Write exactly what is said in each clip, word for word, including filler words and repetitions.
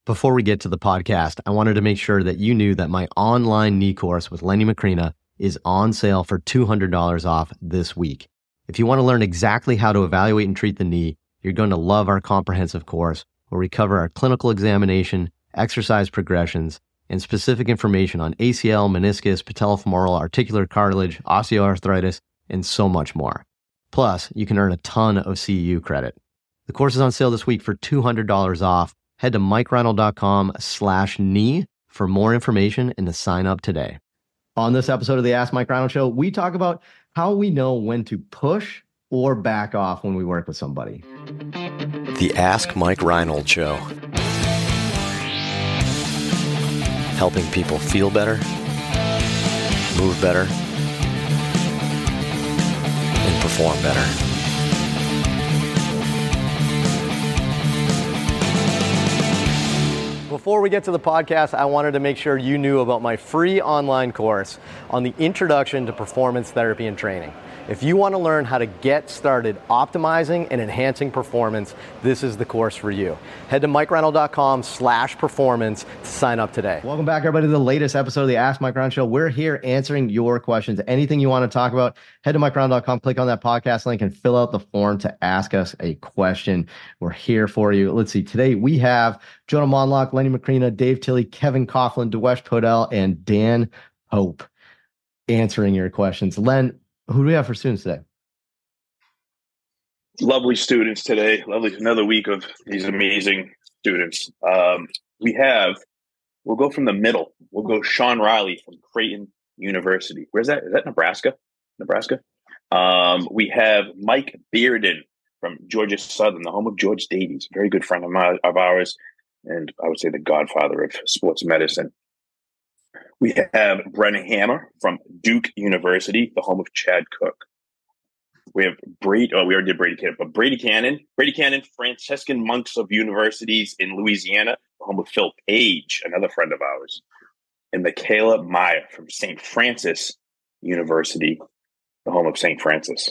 Before we get to the podcast, I wanted to make sure that you knew that my online knee course with Lenny Macrina is on sale for two hundred dollars off this week. If you want to learn exactly how to evaluate and treat the knee, you're going to love our comprehensive course where we cover our clinical examination, exercise progressions, and specific information on A C L, meniscus, patellofemoral, articular cartilage, osteoarthritis, and so much more. Plus, you can earn a ton of C E U credit. The course is on sale this week for two hundred dollars off. Head to MikeReinold.com slash knee for more information and to sign up today. On this episode of the Ask Mike Reinold Show, we talk about how we know when to push or back off when we work with somebody. The Ask Mike Reinold Show. Helping people feel better, move better, and perform better. Before we get to the podcast, I wanted to make sure you knew about my free online course on the Introduction to Performance Therapy and Training. If you want to learn how to get started optimizing and enhancing performance, this is the course for you. Head to MikeReinold.com slash performance to sign up today. Welcome back, everybody, to the latest episode of the Ask Mike Reinold Show. We're here answering your questions. Anything you want to talk about, head to MikeReinold dot com, click on that podcast link, and fill out the form to ask us a question. We're here for you. Let's see. Today we have Jonah Monlock, Lenny Macrina, Dave Tilley, Kevin Coughlin, Dewesh Podell, and Dan Hope answering your questions. Len, who do we have for students today? Lovely students today. Lovely. Another week of these amazing students. Um, we have, we'll go from the middle. We'll go Sean Riley from Creighton University. Where's that? Is that Nebraska? Nebraska? Um, we have Mike Bearden from Georgia Southern, the home of George Davies, a very good friend of, my, of ours, and I would say the godfather of sports medicine. We have Brennan Hammer from Duke University, the home of Chad Cook. We have Brady, oh, we already did Brady Cannon, but Brady Cannon, Brady Cannon, Franciscan Monks of Universities in Louisiana, the home of Phil Page, another friend of ours. And Michaela Meyer from Saint Francis University, the home of Saint Francis.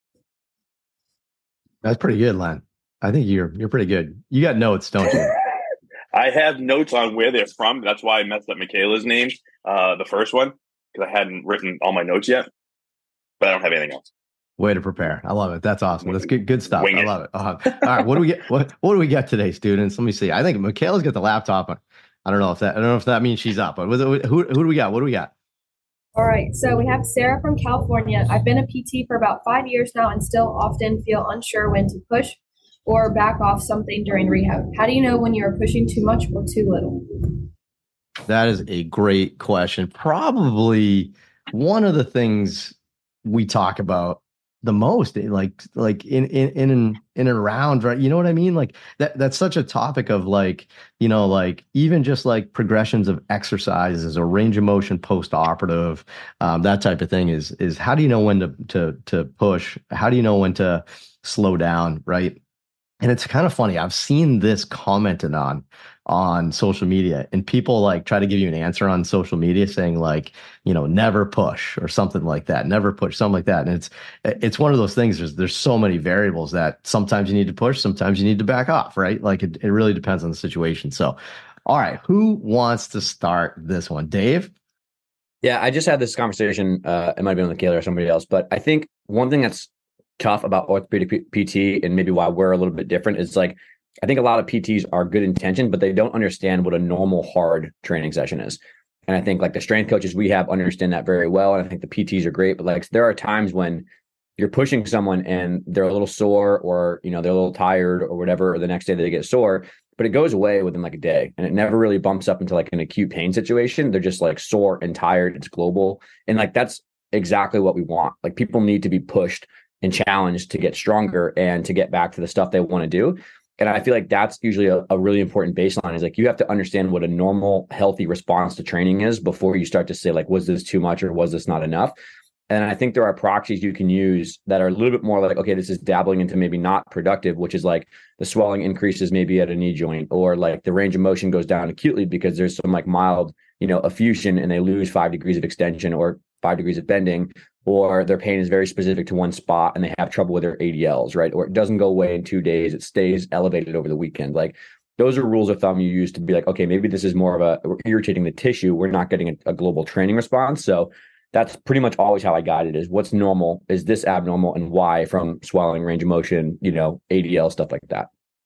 That's pretty good, Len. I think you're you're pretty good. You got notes, don't you? I have notes on where they're from. That's why I messed up Michaela's name, uh, the first one, because I hadn't written all my notes yet. But I don't have anything else. Way to prepare. I love it. That's awesome. That's good good stuff. Wing I it. love it. Uh, all right. What do we get? What, what do we get today, students? Let me see. I think Michaela's got the laptop. I don't know if that I don't know if that means she's up, but who, who do we got? What do we got? All right. So we have Sarah from California. I've been a P T for about five years now and still often feel unsure when to push or back off something during rehab. How do you know when you're pushing too much or too little? That is a great question. Probably one of the things we talk about the most, like like in in in and in and around, right? You know what I mean? Like that that's such a topic of like, you know, like even just like progressions of exercises or range of motion post-operative, um, that type of thing is is how do you know when to to to push? How do you know when to slow down, right? And it's kind of funny. I've seen this commented on on social media, and people like try to give you an answer on social media saying like, you know, never push or something like that, never push, something like that. And it's it's one of those things. There's there's so many variables that sometimes you need to push, sometimes you need to back off, right? Like it, it really depends on the situation. So, all right, who wants to start this one? Dave? Yeah, I just had this conversation. Uh, it might be on the Kayla or somebody else, but I think one thing that's tough about orthopedic P T and maybe why we're a little bit different is like, I think a lot of P Ts are good intention, but they don't understand what a normal hard training session is. And I think like the strength coaches we have understand that very well. And I think the P Ts are great, but like there are times when you're pushing someone and they're a little sore or, you know, they're a little tired or whatever, or the next day they get sore, but it goes away within like a day and it never really bumps up into like an acute pain situation. They're just like sore and tired. It's global. And like, that's exactly what we want. Like people need to be pushed and challenged to get stronger and to get back to the stuff they want to do. And I feel like that's usually a, a really important baseline is like, you have to understand what a normal, healthy response to training is before you start to say like, was this too much or was this not enough? And I think there are proxies you can use that are a little bit more like, okay, this is dabbling into maybe not productive, which is like the swelling increases maybe at a knee joint, or like the range of motion goes down acutely because there's some like mild, you know, effusion and they lose five degrees of extension or five degrees of bending, or their pain is very specific to one spot and they have trouble with their A D Ls, right? Or it doesn't go away in two days. It stays elevated over the weekend. Like those are rules of thumb you use to be like, okay, maybe this is more of a, we're irritating the tissue. We're not getting a, a global training response. So that's pretty much always how I guide it, is what's normal, is this abnormal, and why, from swelling, range of motion, you know, A D L, stuff like that.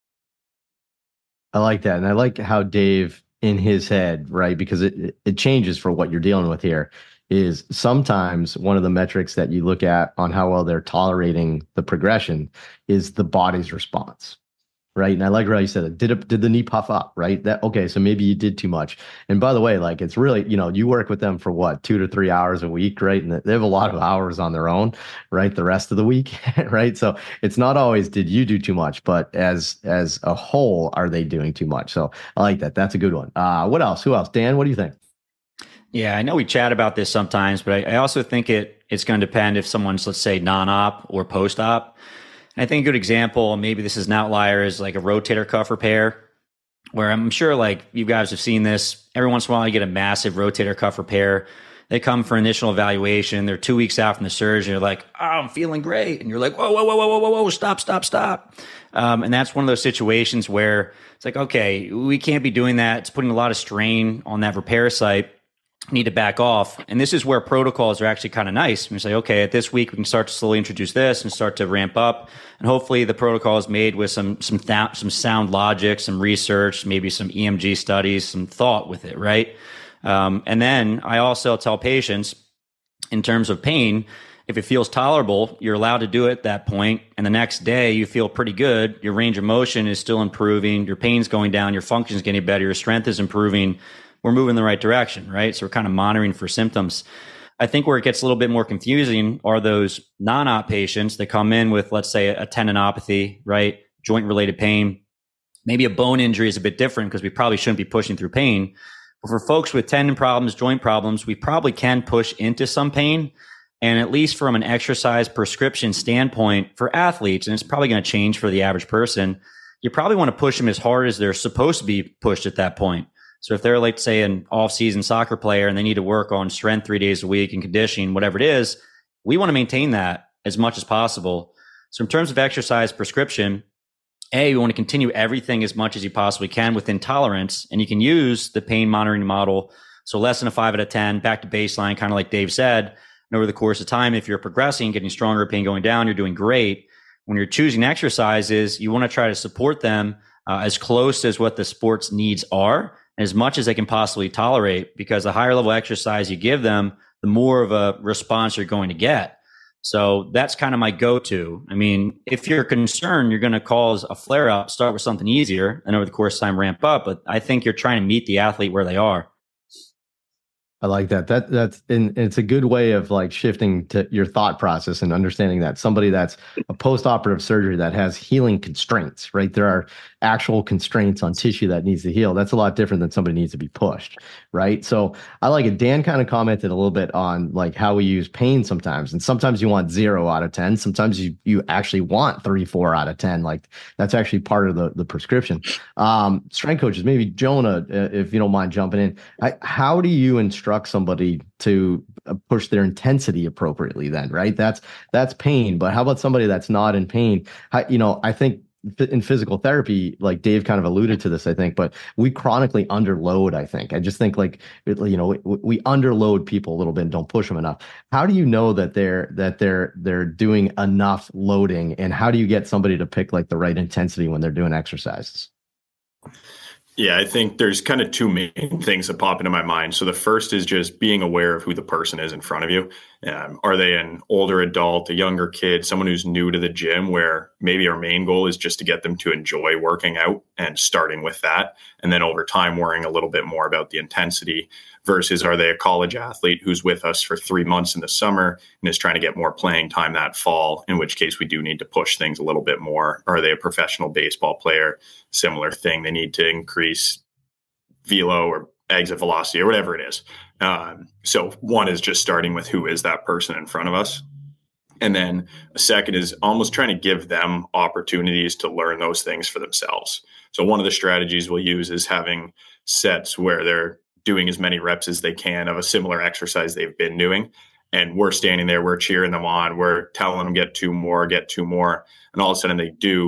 I like that. And I like how Dave, in his head, right, because it, it changes for what you're dealing with here, is sometimes one of the metrics that you look at on how well they're tolerating the progression is the body's response. Right. And I like how you said it. Did it, did the knee puff up? Right. That, okay. So maybe you did too much. And by the way, like, it's really, you know, you work with them for what, two to three hours a week, right? And they have a lot of hours on their own, right? The rest of the week, right? So it's not always, did you do too much, but as, as a whole, are they doing too much? So I like that. That's a good one. Uh, what else? Who else? Dan, what do you think? Yeah, I know we chat about this sometimes, but I, I also think it it's going to depend if someone's, let's say, non-op or post-op. I think a good example, maybe this is an outlier, is like a rotator cuff repair, where I'm sure like you guys have seen this. Every once in a while, you get a massive rotator cuff repair. They come for initial evaluation. They're two weeks out from the surgery. They're like, oh, I'm feeling great. And you're like, whoa, whoa, whoa, whoa, whoa, whoa, stop, stop, stop. Um, and that's one of those situations where it's like, okay, we can't be doing that. It's putting a lot of strain on that repair site. Need to back off. And this is where protocols are actually kind of nice. We say, okay, at this week, we can start to slowly introduce this and start to ramp up. And hopefully the protocol is made with some, some, th- some sound logic, some research, maybe some E M G studies, some thought with it. Right. Um, and then I also tell patients, in terms of pain, if it feels tolerable, you're allowed to do it at that point. And the next day you feel pretty good. Your range of motion is still improving. Your pain's going down. Your function is getting better. Your strength is improving. We're moving in the right direction, right? So we're kind of monitoring for symptoms. I think where it gets a little bit more confusing are those non-op patients that come in with, let's say, a tendinopathy, right? Joint-related pain. Maybe a bone injury is a bit different because we probably shouldn't be pushing through pain. But for folks with tendon problems, joint problems, we probably can push into some pain. And at least from an exercise prescription standpoint for athletes, and it's probably going to change for the average person, you probably want to push them as hard as they're supposed to be pushed at that point. So if they're, like, say, an off-season soccer player and they need to work on strength three days a week and conditioning, whatever it is, we want to maintain that as much as possible. So in terms of exercise prescription, A, we want to continue everything as much as you possibly can within tolerance. And you can use the pain monitoring model. So less than a five out of ten, back to baseline, kind of like Dave said. And over the course of time, if you're progressing, getting stronger, pain going down, you're doing great. When you're choosing exercises, you want to try to support them uh, as close as what the sport's needs are, as much as they can possibly tolerate, because the higher level exercise you give them, the more of a response you're going to get. So that's kind of my go-to. I mean, if you're concerned you're going to cause a flare-up, start with something easier and over the course of time ramp up. But I think you're trying to meet the athlete where they are. I like that. That that's and it's a good way of like shifting to your thought process and understanding that somebody that's a post-operative surgery that has healing constraints, right? There are actual constraints on tissue that needs to heal. That's a lot different than somebody needs to be pushed, right? So I like it. Dan kind of commented a little bit on like how we use pain sometimes, and sometimes you want zero out of ten. Sometimes you you actually want three, four out of ten. Like that's actually part of the the prescription. Um, strength coaches, maybe Jonah, if you don't mind jumping in, I, how do you instruct somebody to push their intensity appropriately then, right? That's that's pain. But how about somebody that's not in pain? I, you know, I think in physical therapy, like Dave kind of alluded to this, I think, but we chronically underload, I think. I just think like, you know, we, we underload people a little bit and don't push them enough. How do you know that they're that they're they're doing enough loading, and how do you get somebody to pick like the right intensity when they're doing exercises? Yeah, I think there's kind of two main things that pop into my mind. So the first is just being aware of who the person is in front of you. Um, are they an older adult, a younger kid, someone who's new to the gym, where maybe our main goal is just to get them to enjoy working out and starting with that. And then over time, worrying a little bit more about the intensity, versus are they a college athlete who's with us for three months in the summer and is trying to get more playing time that fall, in which case we do need to push things a little bit more. Or are they a professional baseball player? Similar thing. They need to increase velo or exit velocity or whatever it is. Um, so one is just starting with who is that person in front of us. And then a second is almost trying to give them opportunities to learn those things for themselves. So one of the strategies we'll use is having sets where they're doing as many reps as they can of a similar exercise they've been doing. And we're standing there, we're cheering them on, we're telling them get two more, get two more. And all of a sudden they do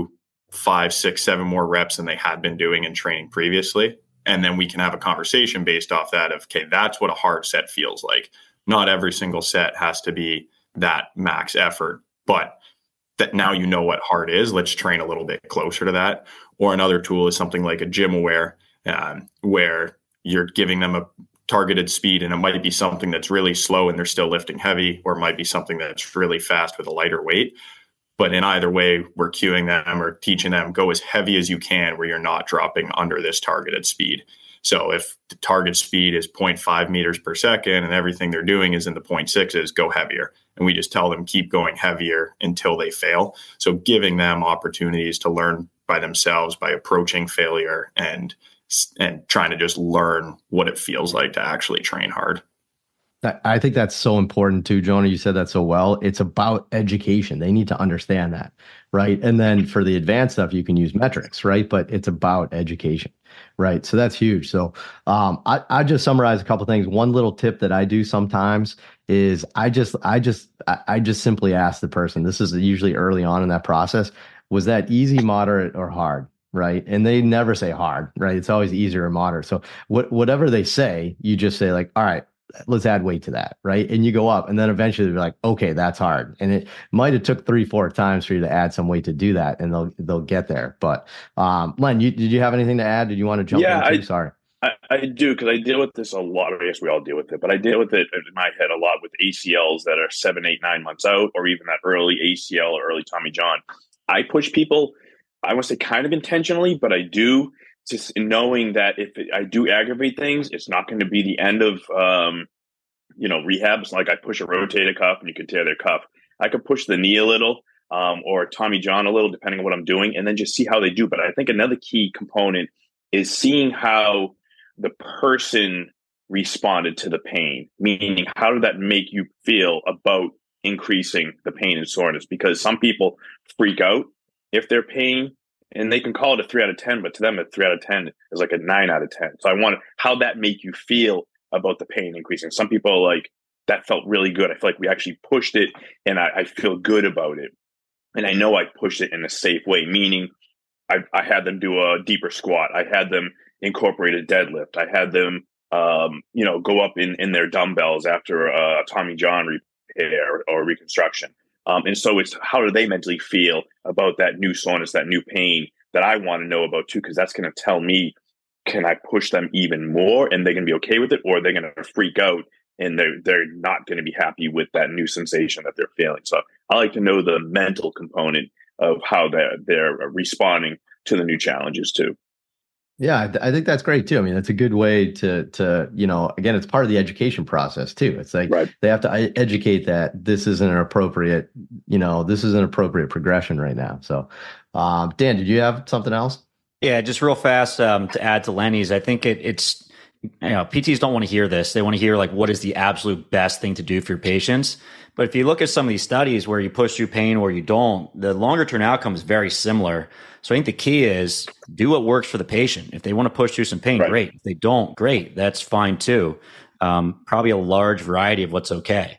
five, six, seven more reps than they had been doing in training previously. And then we can have a conversation based off that of, okay, that's what a hard set feels like. Not every single set has to be that max effort, but that now you know what hard is. Let's train a little bit closer to that. Or another tool is something like a Gym Aware, um, where you're giving them a targeted speed, and it might be something that's really slow and they're still lifting heavy, or it might be something that's really fast with a lighter weight. But in either way, we're cueing them or teaching them, go as heavy as you can where you're not dropping under this targeted speed. So if the target speed is zero point five meters per second and everything they're doing is in the zero point sixes, go heavier. And we just tell them keep going heavier until they fail. So giving them opportunities to learn by themselves by approaching failure and and trying to just learn what it feels like to actually train hard. I think that's so important too, Jonah. You said that so well. It's about education. They need to understand that, right? And then for the advanced stuff, you can use metrics, right? But it's about education, right? So that's huge. So um, I, I just summarize a couple of things. One little tip that I do sometimes is I just, I just, I just simply ask the person. This is usually early on in that process. Was that easy, moderate, or hard? Right. And they never say hard, right? It's always easier or moderate. So what, whatever they say, you just say like, all right, let's add weight to that. Right. And you go up, and then eventually they're like, okay, that's hard. And it might have took three, four times for you to add some weight to do that, and they'll, they'll get there. But um, Len, you, did you have anything to add? Did you want to jump yeah, in too? I, Sorry. I, I do, because I deal with this a lot. I guess we all deal with it, but I deal with it in my head a lot with A C Ls that are seven, eight, nine months out, or even that early A C L or early Tommy John. I push people, I want to say kind of intentionally, but I do, just knowing that if it, I do aggravate things, it's not going to be the end of, um, you know, rehab. It's like I push a rotator cuff and you can tear their cuff. I could push the knee a little, um, or Tommy John a little, depending on what I'm doing, and then just see how they do. But I think another key component is seeing how the person responded to the pain, meaning how did that make you feel about increasing the pain and soreness? Because some people freak out if they're pain, and they can call it a three out of ten, but to them a three out of ten is like a nine out of ten. So I want how that make you feel about the pain increasing. Some people are like, that felt really good. I feel like we actually pushed it, and I, I feel good about it. And I know I pushed it in a safe way, meaning I, I had them do a deeper squat. I had them incorporate a deadlift. I had them, um, you know, go up in, in their dumbbells after a Tommy John repair or reconstruction. Um, and so it's how do they mentally feel about that new soreness, that new pain that I want to know about too, because that's going to tell me, can I push them even more and they're going to be okay with it, or they're going to freak out and they're, they're not going to be happy with that new sensation that they're feeling. So I like to know the mental component of how they're, they're responding to the new challenges too. Yeah, I, th- I think that's great too. I mean, that's a good way to, to, you know, again, it's part of the education process too. It's like right. They have to educate that this isn't an appropriate, you know, this is an appropriate progression right now. So, um, Dan, did you have something else? Yeah, just real fast um, to add to Lenny's. I think it, it's, you know, P Ts don't want to hear this. They want to hear like, what is the absolute best thing to do for your patients? But if you look at some of these studies where you push through pain or you don't, the longer term outcome is very similar. So I think the key is do what works for the patient. If they want to push through some pain, right. great. If they don't, great. That's fine too. Um, probably a large variety of what's okay.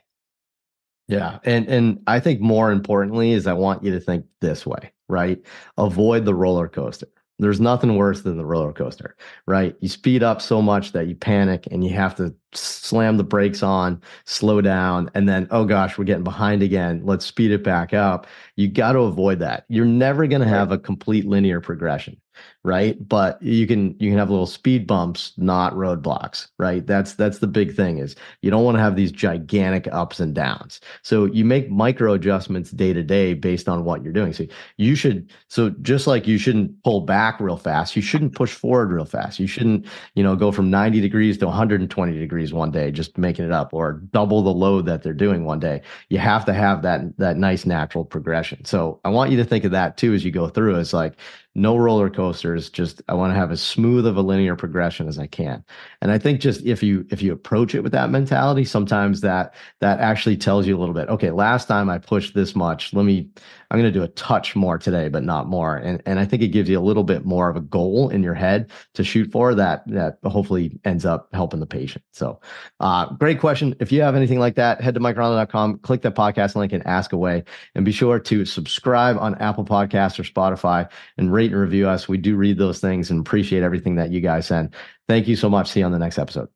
Yeah. And, and I think more importantly is I want you to think this way, right? Avoid the roller coaster. There's nothing worse than the roller coaster, right? You speed up so much that you panic and you have to slam the brakes on, slow down, and then, oh gosh, we're getting behind again. Let's speed it back up. You got to avoid that. You're never going to have a complete linear progression, right? But you can you can have little speed bumps, not roadblocks, right? That's that's the big thing is you don't want to have these gigantic ups and downs. So you make micro adjustments day to day based on what you're doing. So you should so just like you shouldn't pull back real fast, you shouldn't push forward real fast. You shouldn't, you know, go from ninety degrees to one hundred twenty degrees one day, just making it up, or double the load that they're doing one day. You have to have that that nice natural progression. So I want you to think of that too as you go through. It's like, no roller coasters. Just I want to have as smooth of a linear progression as I can. And I think just if you if you approach it with that mentality, sometimes that that actually tells you a little bit. Okay, last time I pushed this much. Let me. I'm going to do a touch more today, but not more. And and I think it gives you a little bit more of a goal in your head to shoot for that that hopefully ends up helping the patient. So, uh, great question. If you have anything like that, head to mike reinold dot com, click that podcast link, and ask away. And be sure to subscribe on Apple Podcasts or Spotify and rate and review us. We do read those things and appreciate everything that you guys send. Thank you so much. See you on the next episode.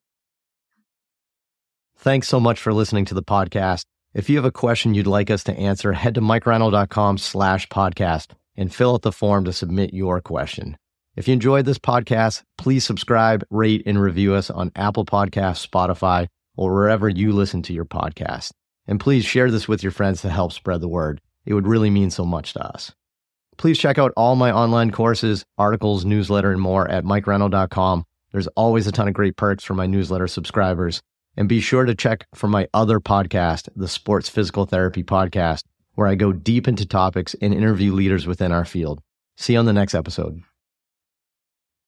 Thanks so much for listening to the podcast. If you have a question you'd like us to answer, head to mike reinold dot com slash podcast and fill out the form to submit your question. If you enjoyed this podcast, please subscribe, rate, and review us on Apple Podcasts, Spotify, or wherever you listen to your podcast. And please share this with your friends to help spread the word. It would really mean so much to us. Please check out all my online courses, articles, newsletter, and more at mike reinold dot com. There's always a ton of great perks for my newsletter subscribers. And be sure to check for my other podcast, the Sports Physical Therapy Podcast, where I go deep into topics and interview leaders within our field. See you on the next episode.